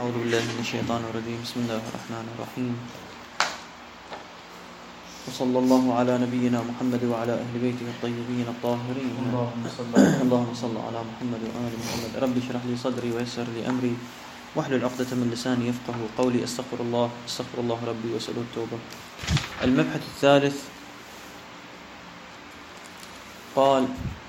أعوذ بالله من الشيطان الرجيم. بسم الله الرحمن الرحيم. وصلى الله على نبينا محمد وعلى أهل بيته الطيبين الطاهرين. اللهم صل على محمد وآل محمد. رب اشرح لي صدري ويسر لي أمري واحلل عقدة من لساني يفقه قولي. استغفر الله ربي وأسأله التوبة. المبحث الثالث قال: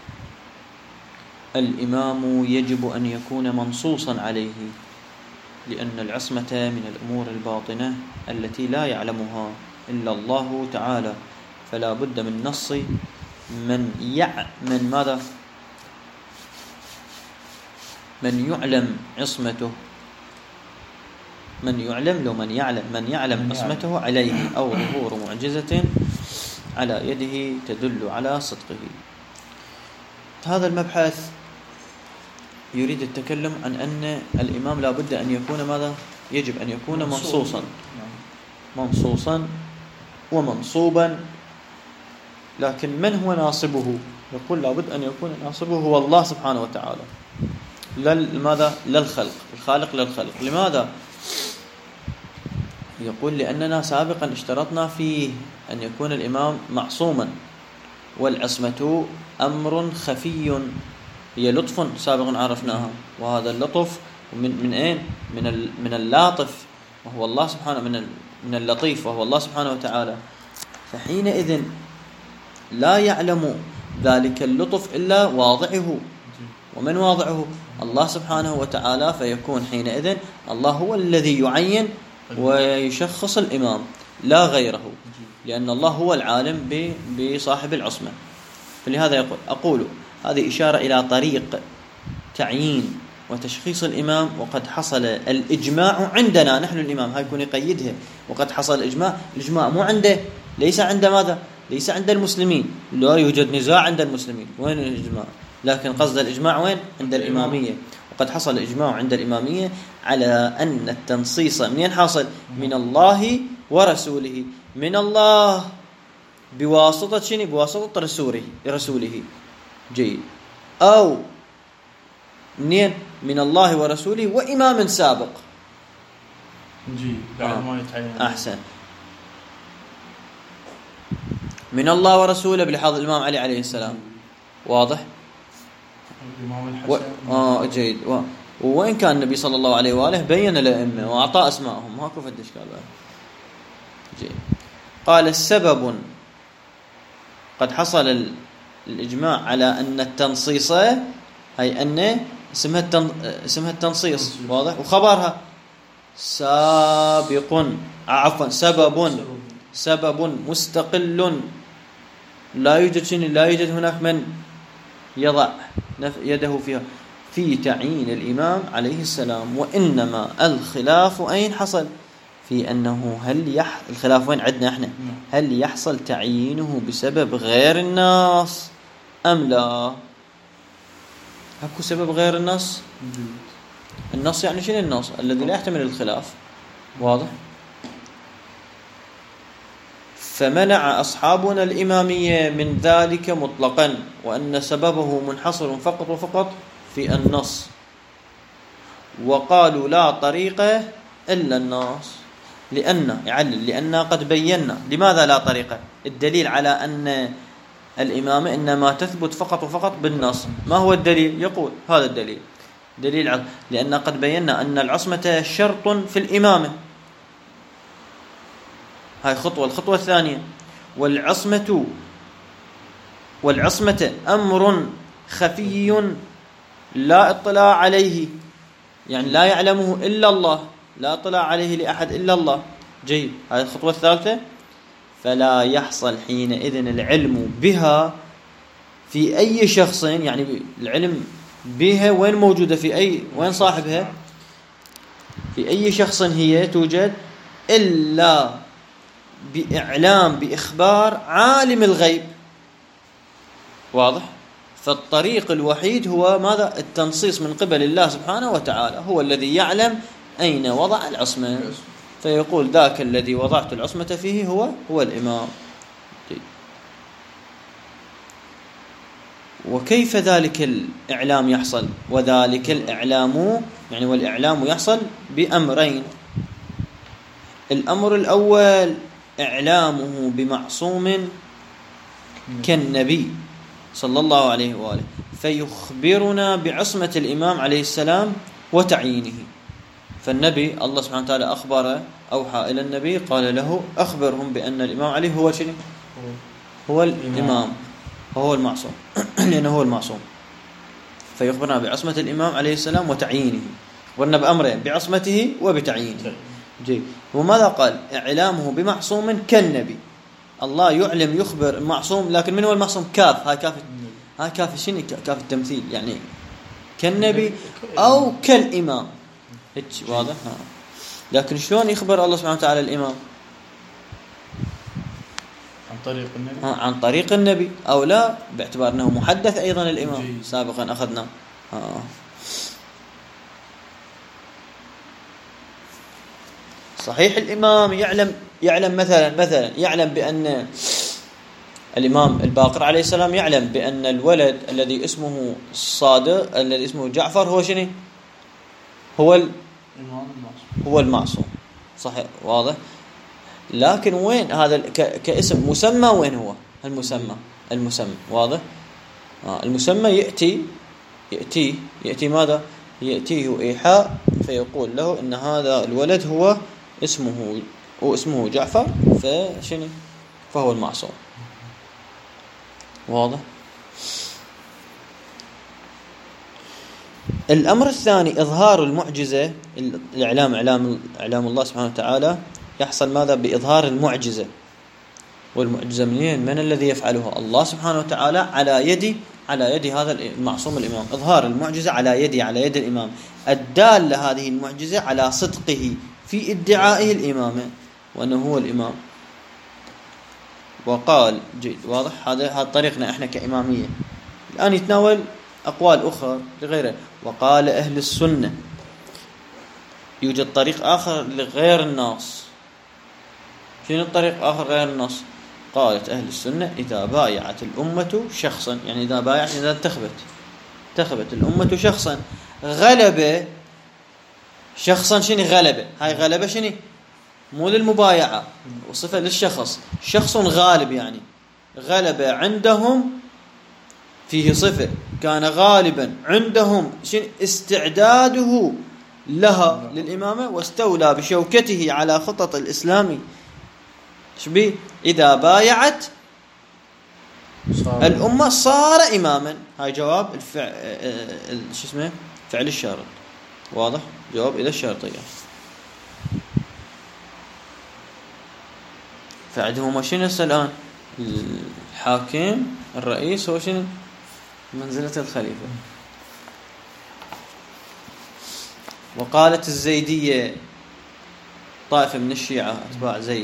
الإمام يجب أن يكون منصوصا عليه، لأن العصمة من الأمور الباطنة التي لا يعلمها إلا الله تعالى، فلا بد من نص من يعلم عصمته، من يعلم عصمته عليه، أو ظهور معجزة على يده تدل على صدقه. هذا المبحث يريد التكلم عن أن الإمام لا بد أن يكون ماذا؟ يجب أن يكون منصوصا ومنصوبا. لكن من هو ناصبه؟ يقول لا بد أن يكون ناصبه هو الله سبحانه وتعالى، للخلق، الخالق للخلق. لماذا؟ يقول لأننا سابقا اشترطنا فيه أن يكون الإمام معصوما، والعصمة أمر خفي، هي لطف سابقا عرفناها، وهذا اللطف من أين؟ من اللطف وهو الله سبحانه، من اللطيف وهو الله سبحانه وتعالى. فحينئذ لا يعلم ذلك اللطف إلا واضعه. ومن واضعه؟ الله سبحانه وتعالى. فيكون حينئذ الله هو الذي يعين ويشخص الإمام لا غيره، لأن الله هو العالم بصاحب العصمة. فلهذا أقول هذه إشارة إلى طريق تعيين وتشخيص الإمام، وقد حصل الإجماع عندنا نحن الإمام. هاي يكون يقيدها: وقد حصل الإجماع مو عنده، ليس عند ماذا؟ ليس عند المسلمين، لا يوجد نزاع عند المسلمين. وين الإجماع؟ لكن قصد الإجماع وين؟ عند الإمامية. وقد حصل الإجماع عند الإمامية على أن التنصيص منين حاصل؟ من الله ورسوله. من الله بواسطة شنو؟ بواسطة رسوله. جيد. أو منين؟ من الله ورسوله وإمام سابق. بعد ما يتعين. أحسن. من الله ورسوله بلحاظ الإمام علي عليه السلام. واضح؟ الإمام الحسن. جيد. وإن كان النبي صلى الله عليه وآله بين الأئمة وأعطى أسماءهم، ماكو فد إشكال بقى. جيد. قال: السبب قد حصل الإجماع على أن التنصيص، هي أن اسمها التنصيص. واضح؟ وخبرها سبب مستقل لا يوجد هناك من يضع يده فيها في تعيين الإمام عليه السلام. وإنما الخلاف أين حصل؟ في أنه الخلاف وين عندنا احنا؟ هل يحصل تعيينه بسبب غير الناس أم لا؟ اكو سبب غير النص؟ النص يعني شنو النص؟ الذي لا يحتمل الخلاف. واضح؟ فمنع أصحابنا الإمامية من ذلك مطلقا، وأن سببه منحصر فقط وفقط في النص، وقالوا لا طريق إلا النص. لأن قد بينا. لماذا لا طريقة؟ الدليل على أن الإمامة إنما تثبت فقط وفقط بالنص. ما هو الدليل؟ يقول هذا الدليل لأن قد بينا أن العصمة شرط في الإمامة. هاي الخطوة الثانية. والعصمة أمر خفي لا اطلاع عليه، يعني لا يعلمه إلا الله، لا اطلاع عليه لأحد إلا الله. جيد. هذه الخطوة الثالثة. فلا يحصل حينئذ العلم بها في أي شخص، يعني العلم بها وين موجودة، وين صاحبها، في أي شخص هي توجد، إلا بإخبار عالم الغيب. واضح؟ فالطريق الوحيد هو ماذا؟ التنصيص من قبل الله سبحانه وتعالى، هو الذي يعلم أين وضع العصمة. فيقول ذاك الذي وضعت العصمة فيه هو الإمام. وكيف ذلك الإعلام يحصل؟ وذلك الإعلام يعني والإعلام يحصل بأمرين. الأمر الأول إعلامه بمعصوم كالنبي صلى الله عليه وآله، فيخبرنا بعصمة الإمام عليه السلام وتعيينه. فالنبي الله سبحانه وتعالى أخبر، أوحى إلى النبي قال له أخبرهم بأن الإمام علي هو شنو؟ هو الإمام، هو المعصوم لأنه هو المعصوم. فيخبرنا بعصمة الإمام عليه السلام وتعيينه، أخبرنا بأمرين، بعصمته وبتعيينه. جيد. وماذا قال؟ إعلامه بمعصوم كالنبي. الله يعلم يخبر المعصوم، لكن من هو المعصوم؟ كاف، هاي كاف شنو؟ كاف التمثيل، يعني كالنبي أو كالإمام، هيك واضح. لكن شلون يخبر الله سبحانه وتعالى الإمام؟ عن طريق النبي أو لا، باعتبار أنه محدث أيضا الإمام. سابقا أخذنا صحيح الإمام يعلم مثلا يعلم بأن الإمام الباقر عليه السلام يعلم بأن الولد الذي اسمه الصادق الذي اسمه جعفر هو شنو؟ هو المعصوم. صحيح واضح. لكن وين هذا كاسم مسمى؟ وين هو المسمى واضح. المسمى يأتي ماذا؟ يأتيه إيحاء فيقول له إن هذا الولد هو اسمه جعفر، فشنو؟ فهو المعصوم. واضح. الأمر الثاني إظهار المعجزة. إعلام الله سبحانه وتعالى يحصل ماذا؟ بإظهار المعجزة. والمعجزة من الذي يفعلها؟ الله سبحانه وتعالى على يد هذا المعصوم الإمام. إظهار المعجزة على يد الإمام، الدالة هذه المعجزة على صدقه في ادعائه الإمامة وأنه هو الإمام. وقال جيد واضح. هذا طريقنا احنا كإمامية. الآن يتناول أقوال أخرى لغيره. وقال أهل السنة، يوجد طريق آخر لغير النص. شنو الطريق آخر غير النص؟ قالت أهل السنة إذا بايعت الأمة شخصا، يعني إذا بايعت إذا انتخبت الأمة شخصا غلب شخصا. شنو غلبة؟ هاي غلبة شنو؟ مو للمبايعة، وصفة للشخص. شخص غالب، يعني غلبة عندهم فيه صفة، كان غالبا عندهم شنو؟ استعداده لها للإمامة، واستولى بشوكته على خطط الإسلام. شبيه؟ إذا بايعت الأمة صار إماما. هاي جواب فعل الشرط. واضح؟ جواب إلى الشرطية. فعندهم شنو هسه الآن؟ الحاكم الرئيس هو شنو؟ منزلة الخليفة. وقالت الزيدية، طائفة من الشيعة أتباع زيد،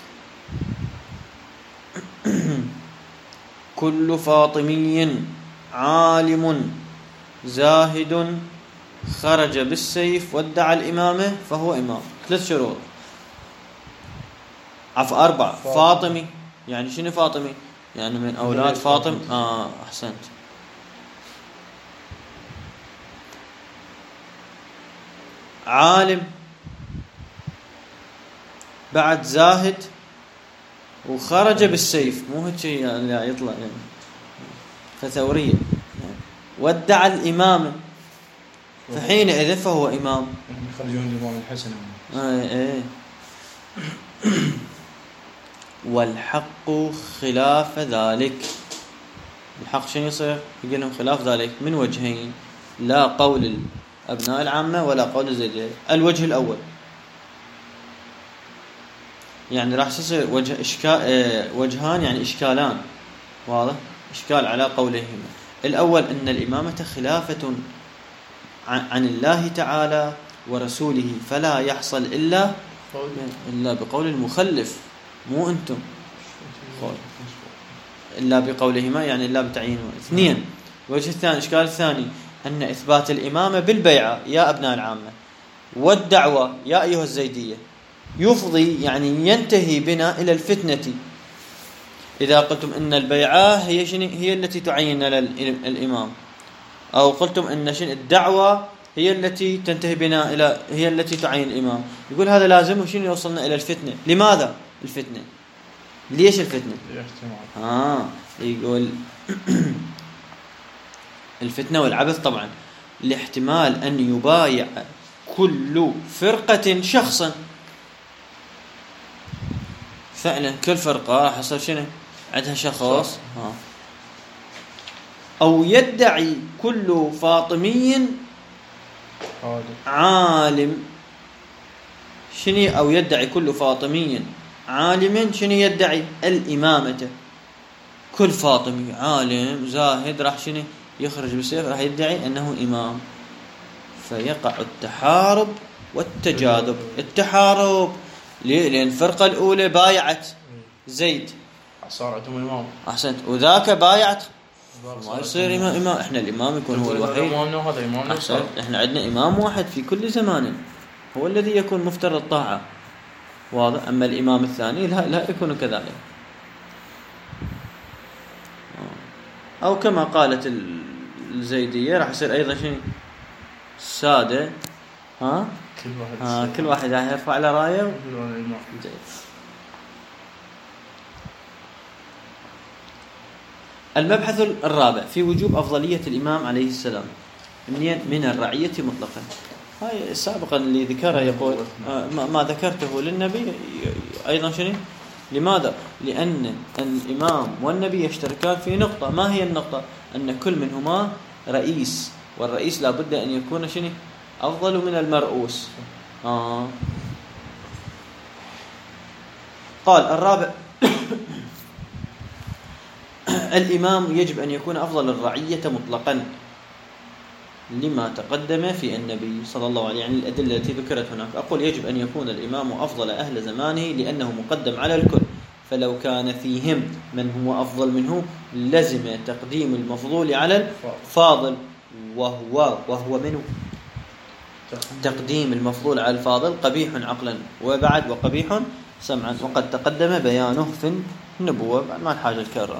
كل فاطمي عالم زاهد خرج بالسيف وادعى الإمامة فهو إمام. 3 شروط، 4. فاطمي، يعني شنو فاطمي؟ يعني من أولاد فاطم. أحسنت. عالم، بعد زاهد، وخرج بالسيف. مو هيك يعني يطلع يعني فثورية يعني. وادعى الإمامة، فحينئذ فهو إمام. يخرجون الإمام الحسن. والحق خلاف ذلك. الحق شنو يصير؟ يقول لهم خلاف ذلك من وجهين، لا قول الأبناء العامة ولا قول الزيدية. الوجه الأول يعني راح يصير وجهان، يعني إشكالان. واضح؟ إشكال على قولهما. الأول أن الإمامة خلافة عن الله تعالى ورسوله، فلا يحصل إلا بقول المخلف، مو أنتم، إلا بقولهما، يعني إلا بتعيينهما. 2. الوجه الثاني، الإشكال الثاني، أن إثبات الإمامة بالبيعة يا أبناء العامة والدعوة يا أيها الزيدية يفضي، يعني ينتهي بنا إلى الفتنة إذا قلتم إن البيعة هي التي تعين الإمام، أو قلتم إن الدعوة هي التي تنتهي بنا إلى هي التي تعين الإمام، يقول هذا لازم وشنو يوصلنا إلى الفتنة. لماذا الفتنة؟ ليش الفتنة؟ يقول الفتنة والعبث طبعا لاحتمال أن يبايع كل فرقة شخصا. فعلا كل فرقة راح يصير شنو عندها شخص. أو يدعي كل فاطمي عالم أو يدعي كل فاطمي عالم يدعي الإمامة. كل فاطمي عالم زاهد راح يخرج بالسيف راح يدعي أنه إمام، فيقع التحارب والتجاذب. التحارب لأن الفرقة الأولى بايعت زيد صار عندهم إمام، أحسنت، وذاك بايعت ما يصير إمام. إحنا الإمام يكون هو الوحيد. أحسنت، إحنا عندنا إمام واحد في كل زمان هو الذي يكون مفترض الطاعة، واضح. أما الإمام الثاني لا يكون كذلك. أو كما قالت الزيدية راح يصير أيضا السادة كل واحد يرفع على رايه. المبحث الرابع في وجوب أفضلية الإمام عليه السلام من الرعية مطلقا. هاي سابقا اللي ذكرها يقول ما ذكرته للنبي أيضا لماذا؟ لأن الإمام والنبي يشتركان في نقطة. ما هي النقطة؟ أن كل منهما رئيس، والرئيس لا بد أن يكون أفضل من المرؤوس. قال الرابع الإمام يجب أن يكون أفضل الرعية مطلقا لما تقدم في النبي صلى الله عليه وسلم، يعني الأدلة التي ذكرت هناك. أقول يجب أن يكون الإمام أفضل أهل زمانه لأنه مقدم على الكل، فلو كان فيهم من هو أفضل منه لزم تقديم المفضول على الفاضل، وهو منه تقديم المفضول على الفاضل قبيح عقلا وبعد وقبيح سمعا، وقد تقدم بيانه في النبوة، بعد ما نحاجة الكرر.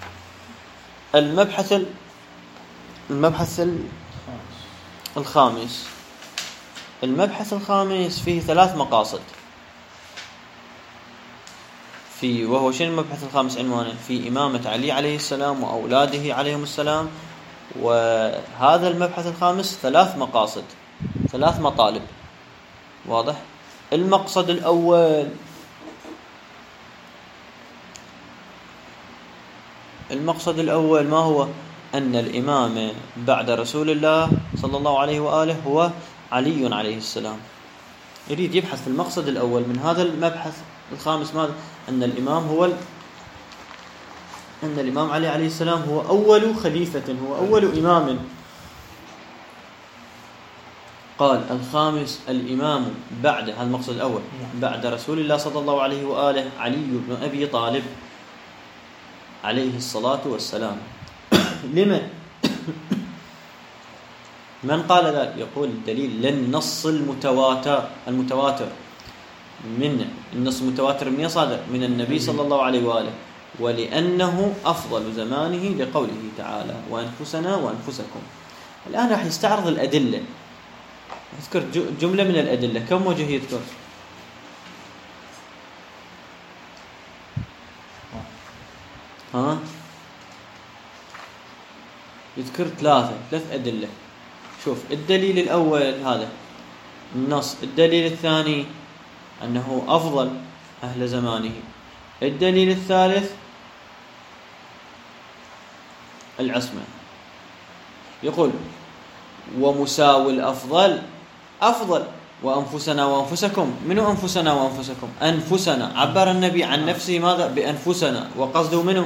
المبحث الخامس. المبحث الخامس فيه 3 مقاصد وهو المبحث الخامس عنوانه في إمامة علي عليه السلام وأولاده عليهم السلام. وهذا المبحث الخامس 3 مقاصد، 3 مطالب، واضح. المقصد الأول ما هو؟ أن الإمام بعد رسول الله صلى الله عليه وآله هو علي عليه السلام. يريد يبحث في المقصد الأول من هذا المبحث الخامس ماذا؟ أن الإمام علي عليه السلام هو أول خليفة، هو أول إمام. قال الخامس الإمام بعد، هذا المقصد الأول، بعد رسول الله صلى الله عليه وآله علي بن أبي طالب عليه الصلاة والسلام. لمن؟ من قال ذلك؟ يقول الدليل للنص المتواتر من النص المتواتر من يصادر من النبي صلى الله عليه وآله، ولأنه أفضل زمانه لقوله تعالى وأنفسنا وأنفسكم. الآن راح يستعرض الأدلة، يذكر جملة من الأدلة. كم وجه يذكر؟ يذكر 3 أدلة. شوف الدليل الأول هذا النص، الدليل الثاني أنه أفضل أهل زمانه، الدليل الثالث العصمة. يقول ومساوي الأفضل أفضل وأنفسنا وأنفسكم. منو أنفسنا وأنفسكم؟ أنفسنا عبر النبي عن نفسه ماذا؟ بأنفسنا، وقصده منه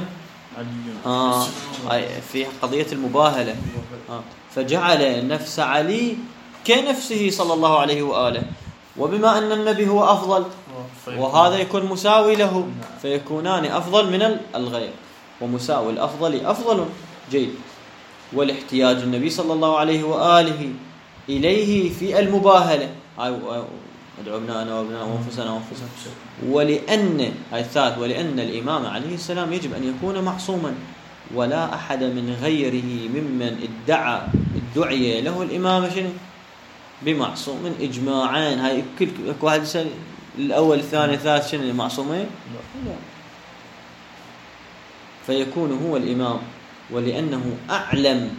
في قضية المباهلة. فجعل نفس علي كنفسه صلى الله عليه وآله، وبما أن النبي هو أفضل وهذا يكون مساوي له فيكونان أفضل من الغير، ومساوي الأفضل أفضل. جيد. والاحتياج النبي صلى الله عليه وآله إليه في المباهلة، ندعو أبناءنا وأبناء وأنفسنا وأنفسهم. ولأن هاي الثالث، ولأن الإمام عليه السلام يجب أن يكون معصوما، ولا أحد من غيره ممن ادعي له الإمامة شنو بمعصوم إجماعين. هاي كل واحد يسأل الأول الثاني الثالث شنو معصومين؟ لا. فيكون هو الإمام، ولأنه أعلم.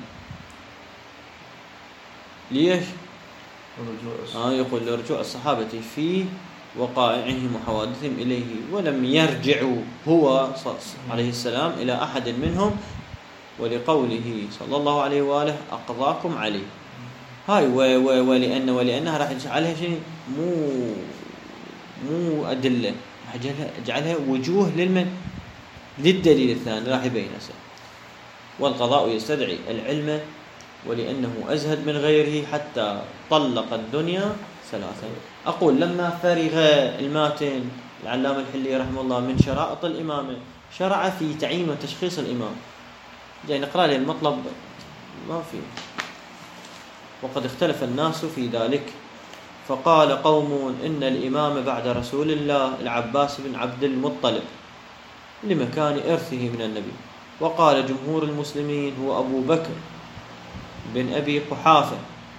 ليش؟ يقول لرجوع الصحابة في وقائعهم وحوادثهم إليه، ولم يرجعوا هو عليه السلام إلى أحد منهم، ولقوله صلى الله عليه وآله أقضاكم عليه. هاي ولأنها راح نجعلها شيء مو أدلة، راح نجعلها وجوه للدليل الثاني راح يبين هسه. والقضاء يستدعي العلم، ولأنه أزهد من غيره حتى طلق الدنيا ثلاثا. أقول لما فرغ الماتن العلامة الحلي رحمه الله من شرائط الإمامة، شرع في تعيين وتشخيص الإمام. جاي نقرأ له المطلب ما فيه. وقد اختلف الناس في ذلك، فقال قوم إن الإمام بعد رسول الله العباس بن عبد المطلب لمكان إرثه من النبي، وقال جمهور المسلمين هو أبو بكر بن أبي قحافة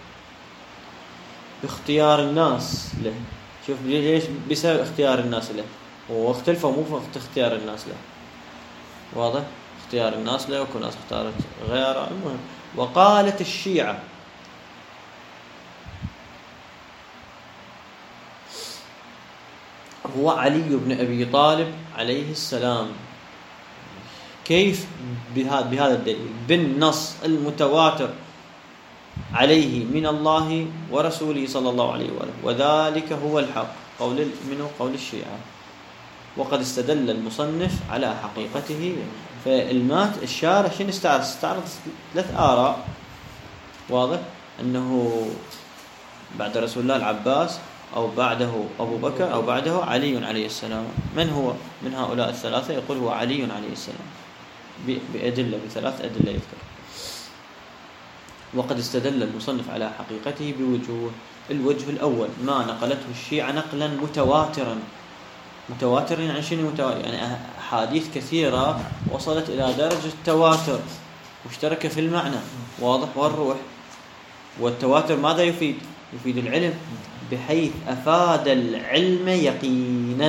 باختيار الناس له. شوف ليش؟ بسبب اختيار الناس له، واختلفوا مو في اختيار الناس له، واضح؟ اختيار الناس له وكل ناس اختارت غيره. المهم، وقالت الشيعة هو علي بن أبي طالب عليه السلام. كيف؟ بهذا الدليل بالنص المتواتر عليه من الله ورسوله صلى الله عليه وآله، وذلك هو الحق. قول الشيعة. وقد استدل المصنف على حقيقته. فالمات الشارع شنو استعرض 3 آراء، واضح؟ أنه بعد رسول الله العباس، أو بعده أبو بكر، أو بعده علي عليه السلام. من هو من هؤلاء الثلاثة؟ يقول هو علي عليه السلام بأدلة، ب3 أدلة يذكر. وقد استدل المصنف على حقيقته بوجوه. الوجه الأول ما نقلته الشيعة نقلا متواترا. متواتر يعني شنو متواتر؟ يعني أحاديث كثيرة وصلت إلى درجة التواتر مشتركة في المعنى، واضح؟ والروح. والتواتر ماذا يفيد؟ يفيد العلم، بحيث أفاد العلم يقينا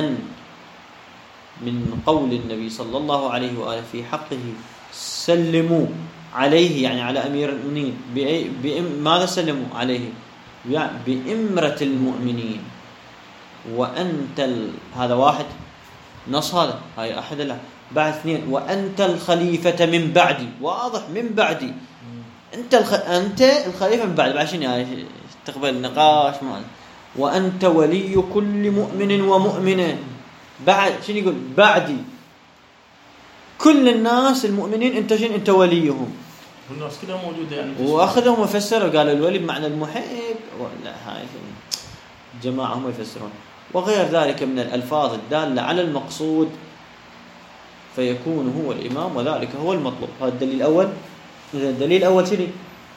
من قول النبي صلى الله عليه وآله في حقه سلموا عليه، يعني على أمير المؤمنين. ماذا سلموا عليه؟ يعني بإمرة المؤمنين. وأنت هذا واحد نص، هذا هاي أحد له. بعد 2 وأنت الخليفة من بعدي، واضح من بعدي. أنت الخليفة من بعد شنو يعني؟ تقبل نقاش معنا. وأنت ولي كل مؤمن ومؤمنة. بعد شنو يقول؟ بعدي كل الناس المؤمنين أنت وليهم. والناس كلها موجودة يعني. وأخذهم وفسروا، قالوا الولي بمعنى المحب. لا، هاي جماعة هم يفسرون. وغير ذلك من الألفاظ الدالة على المقصود، فيكون هو الإمام، وذلك هو المطلوب. هذا الدليل الأول. الدليل الأول شنو؟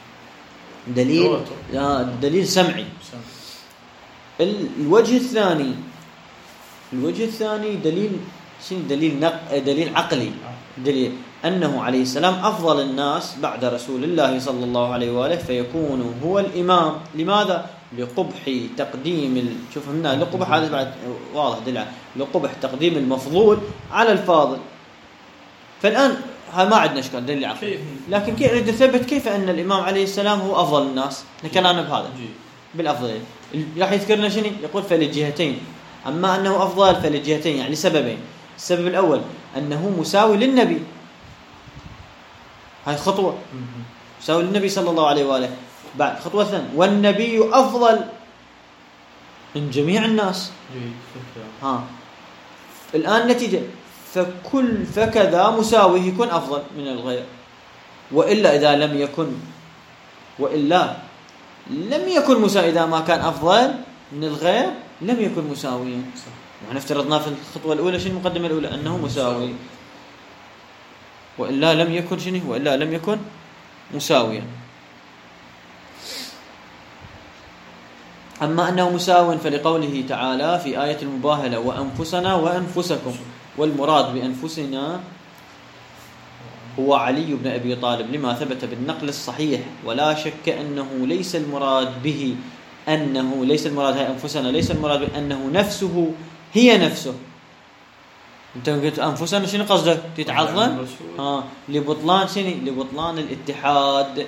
دليل سمعي. الوجه الثاني دليل شنو؟ دليل عقلي. دليل أنه عليه السلام أفضل الناس بعد رسول الله صلى الله عليه وآله، فيكون هو الإمام. لماذا؟ لقبح تقديم شوف هنا لقبح، هذا بعد واضح دليل لقبح تقديم المفضول على الفاضل. فالآن ما عندنا اشكال دليل عقلي، لكن كيف نريد نثبت كيف أن الإمام عليه السلام هو أفضل الناس؟ نكلمنا بهذا بالأفضلية. راح يذكر لنا شنو؟ يقول فللجهتين. أما أنه أفضل فللجهتين، يعني لسببين. السبب الأول أنه مساوي للنبي، هاي خطوة، مساوي للنبي صلى الله عليه وآله. بعد خطوة ثانية، والنبي أفضل من جميع الناس. الآن نتيجة فكذا مساوي يكون أفضل من الغير. وإلا إذا لم يكن مساوي، إذا ما كان أفضل من الغير لم يكن مساويا. يعني افترضنا في الخطوة الأولى شنو المقدمة الأولى؟ أنه مساوي، وإلا لم يكن شنو؟ وإلا لم يكن مساويا. أما أنه مساو فلقوله تعالى في آية المباهلة وأنفسنا وأنفسكم، والمراد بأنفسنا هو علي بن أبي طالب لما ثبت بالنقل الصحيح، ولا شك أنه ليس المراد به أنه ليس المراد هي أنفسنا، ليس المراد بأنه نفسه هي نفسه. أنت قلت أنفسنا شنو قصدك؟ تتعظم؟ لبطلان شنو؟ لبطلان الاتحاد،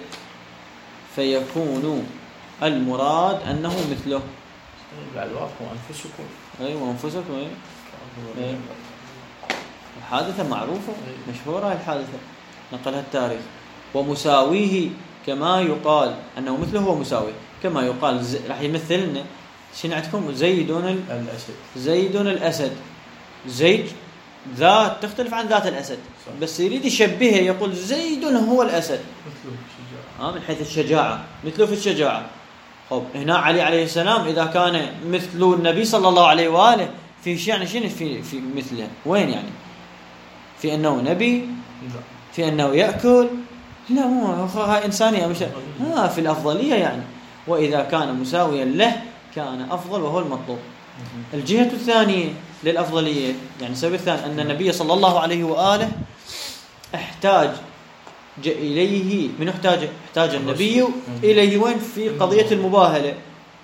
فيكون المراد أنه مثله. الألواح وأنفسكم. أيوة وأنفسكم. أيوة. الحادثة معروفة مشهورة الحادثة نقلها التاريخ. ومساويه كما يقال أنه مثله هو مساوي، كما يقال راح يمثلنا شنو عندكم؟ زيد الأسد. زيد ذات تختلف عن ذات الأسد، بس يريد يشبهه يقول زيد هو الأسد من حيث الشجاعة، مثله في الشجاعة. طب هنا علي عليه السلام إذا كان مثل النبي صلى الله عليه وآله في يعني شنو في مثله؟ وين يعني؟ في أنه نبي؟ في أنه يأكل؟ لا هو إنسانية مش في الأفضلية يعني. وإذا كان مساويا له كان أفضل وهو المطلوب. الجهة الثانية للأفضلية يعني السبب الثاني أن النبي صلى الله عليه وآله احتاج إليه. من احتاج النبي إليه وين؟ في قضية المباهلة.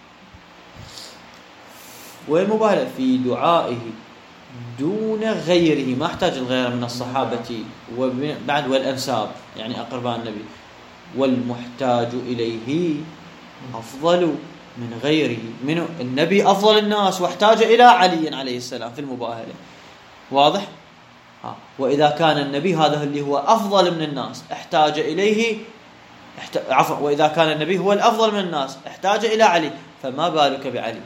والمباهلة في دعائه دون غيره، ما احتاج الغير من الصحابة وبعد والأنساب يعني أقرباء النبي. والمحتاج إليه أفضل من غيره. من النبي أفضل الناس واحتاج إلى علي عليه السلام في المباهلة. واضح؟ وإذا كان النبي هذا اللي هو أفضل من الناس احتاج إليه وإذا كان النبي هو الأفضل من الناس احتاج إلى علي، فما بالك بعلي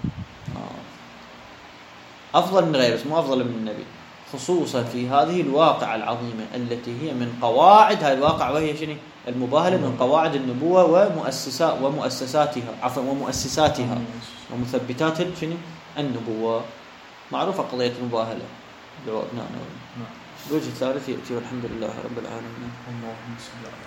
أفضل من غيره، مو أفضل من النبي، خصوصا في هذه الواقعة العظيمة التي هي من قواعد هذه الواقع، وهي شنو؟ المباهلة من قواعد النبوة ومؤسساتها ومثبتات شنو؟ النبوة. معروفة قضية المباهلة. جوابنا. الوجه الثالث يأتي والحمد لله رب العالمين.